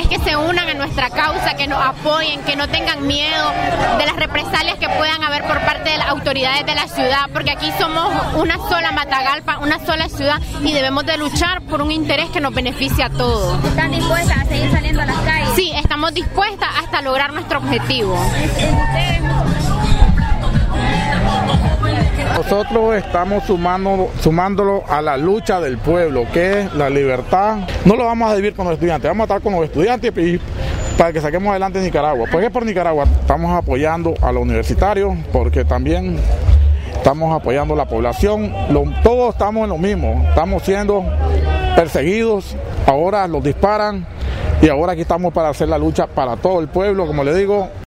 que se unan a nuestra causa, que nos apoyen, que no tengan miedo de las represalias que puedan haber por parte de las autoridades de la ciudad, porque aquí somos una sola Matagalpa, una sola ciudad, y debemos de luchar por un interés que nos beneficie a todos. ¿Están dispuestas a seguir saliendo a las calles? Sí, estamos dispuestas hasta lograr nuestro objetivo. Nosotros estamos sumándolo a la lucha del pueblo, que es la libertad. No lo vamos a vivir con los estudiantes, vamos a estar con los estudiantes y para que saquemos adelante Nicaragua. ¿Por qué por Nicaragua? Estamos apoyando a los universitarios, porque también estamos apoyando a la población. Todos estamos en lo mismo, estamos siendo perseguidos, ahora los disparan y ahora aquí estamos para hacer la lucha para todo el pueblo, como le digo.